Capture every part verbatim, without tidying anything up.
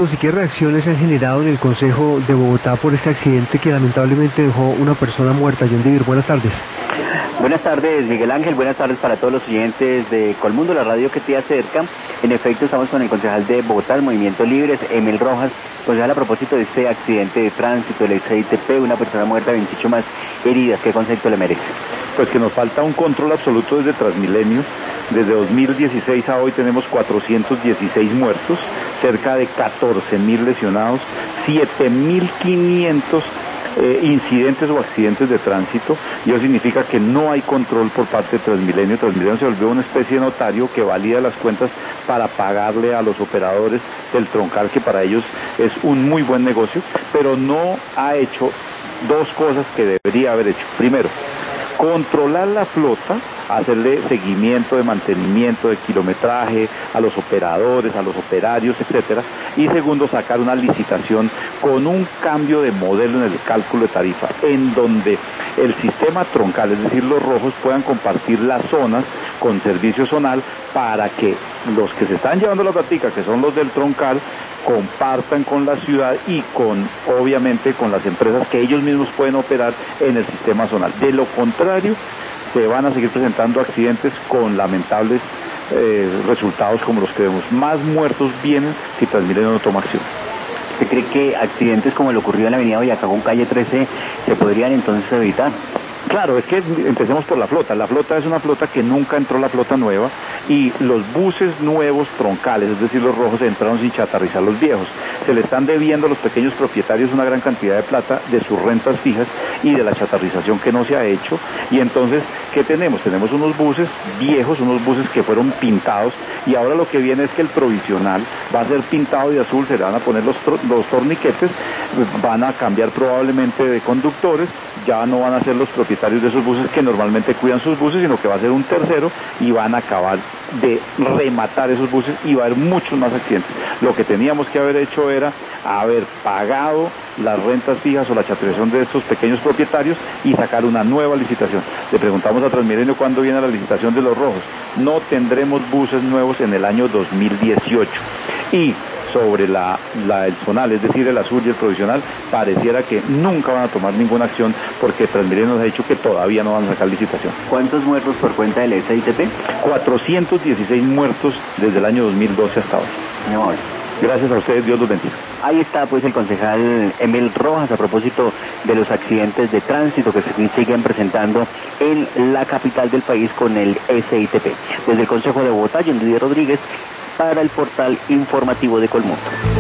¿Y qué reacciones se han generado en el Consejo de Bogotá por este accidente que lamentablemente dejó una persona muerta? John Divir, buenas tardes. Buenas tardes, Miguel Ángel, buenas tardes para todos los oyentes de Colmundo, la radio que te acerca. En efecto, estamos con el concejal de Bogotá, el Movimiento Libres, Emil Rojas, concejal, a propósito de este accidente de tránsito, el ex I T P, una persona muerta, veintiocho más heridas. ¿Qué concepto le merece? Pues que nos falta un control absoluto desde Transmilenio. Desde dos mil dieciséis a hoy tenemos cuatrocientos dieciséis muertos, cerca de catorce mil lesionados, siete mil quinientos eh, incidentes o accidentes de tránsito, y eso significa que no hay control por parte de Transmilenio. Transmilenio se volvió una especie de notario que valida las cuentas para pagarle a los operadores del troncal, que para ellos es un muy buen negocio, pero no ha hecho dos cosas que debería haber hecho. Primero, controlar la flota, hacerle seguimiento de mantenimiento, de kilometraje a los operadores, a los operarios, etcétera. Y segundo, sacar una licitación con un cambio de modelo en el cálculo de tarifa, en donde el sistema troncal, es decir, los rojos, puedan compartir las zonas con servicio zonal para que los que se están llevando la platica, que son los del troncal, compartan con la ciudad y con, obviamente, con las empresas que ellos mismos pueden operar en el sistema zonal. De lo contrario, se van a seguir presentando accidentes con lamentables eh, resultados como los que vemos. Más muertos vienen si Transmilenio no toma acción. ¿Usted cree que accidentes como el ocurrido en la avenida Boyacá con calle trece se podrían entonces evitar? Claro, es que empecemos por la flota. La flota es una flota que nunca entró la flota nueva, y los buses nuevos troncales, es decir, los rojos, entraron sin chatarrizar los viejos. Se le están debiendo a los pequeños propietarios una gran cantidad de plata de sus rentas fijas y de la chatarrización que no se ha hecho. Y entonces, ¿qué tenemos? Tenemos unos buses viejos, unos buses que fueron pintados, y ahora lo que viene es que el provisional va a ser pintado de azul, se le van a poner los, los torniquetes, van a cambiar probablemente de conductores, ya no van a ser los propietarios de esos buses que normalmente cuidan sus buses, sino que va a ser un tercero, y van a acabar de rematar esos buses y va a haber muchos más accidentes. Lo que teníamos que haber hecho era haber pagado las rentas fijas o la chatarrización de estos pequeños propietarios y sacar una nueva licitación. Le preguntamos a Transmilenio cuándo viene la licitación de los rojos. No tendremos buses nuevos en el año dos mil dieciocho. Y sobre la, la el zonal, es decir, el azul y el provisional, pareciera que nunca van a tomar ninguna acción, porque Transmilenio nos ha dicho que todavía no van a sacar licitación. ¿Cuántos muertos por cuenta del ex I T P? cuatrocientos dieciséis muertos desde el año dos mil doce hasta hoy. No. Gracias a ustedes, Dios los bendiga. Ahí está pues el concejal Emil Rojas a propósito de los accidentes de tránsito que se siguen presentando en la capital del país con el ex I T P. Desde el Consejo de Bogotá, John Divir Rodríguez, para el portal informativo de Colmundo.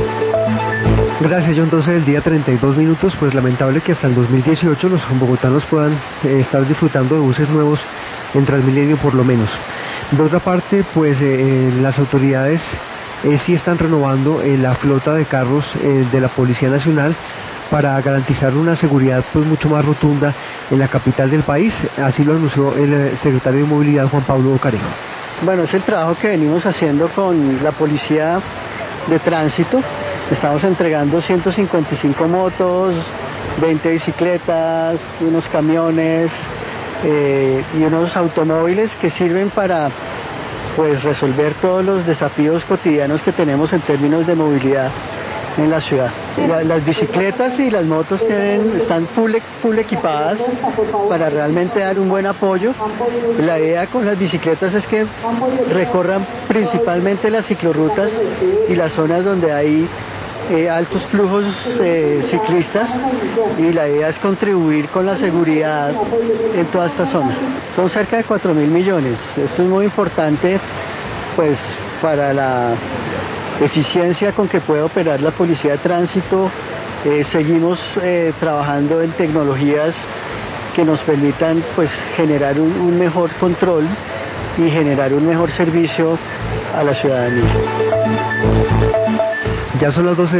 Gracias, John. Entonces, el día treinta y dos minutos, pues lamentable que hasta el dos mil dieciocho los bogotanos puedan eh, estar disfrutando de buses nuevos en Transmilenio por lo menos. De otra parte, pues eh, las autoridades eh, sí están renovando eh, la flota de carros eh, de la Policía Nacional para garantizar una seguridad pues mucho más rotunda en la capital del país. Así lo anunció el eh, secretario de Movilidad, Juan Pablo Bocarejo. Bueno, es el trabajo que venimos haciendo con la Policía de Tránsito. Estamos entregando ciento cincuenta y cinco motos, veinte bicicletas, unos camiones eh, y unos automóviles que sirven para pues resolver todos los desafíos cotidianos que tenemos en términos de movilidad en la ciudad. La, las bicicletas y las motos tienen, están full, full equipadas para realmente dar un buen apoyo. La idea con las bicicletas es que recorran principalmente las ciclorrutas y las zonas donde hay eh, altos flujos eh, ciclistas, y la idea es contribuir con la seguridad en toda esta zona. Son cerca de cuatro mil millones. Esto es muy importante pues para la eficiencia con que puede operar la Policía de Tránsito. Eh, seguimos eh, trabajando en tecnologías que nos permitan pues generar un, un mejor control y generar un mejor servicio a la ciudadanía. Ya son las doce.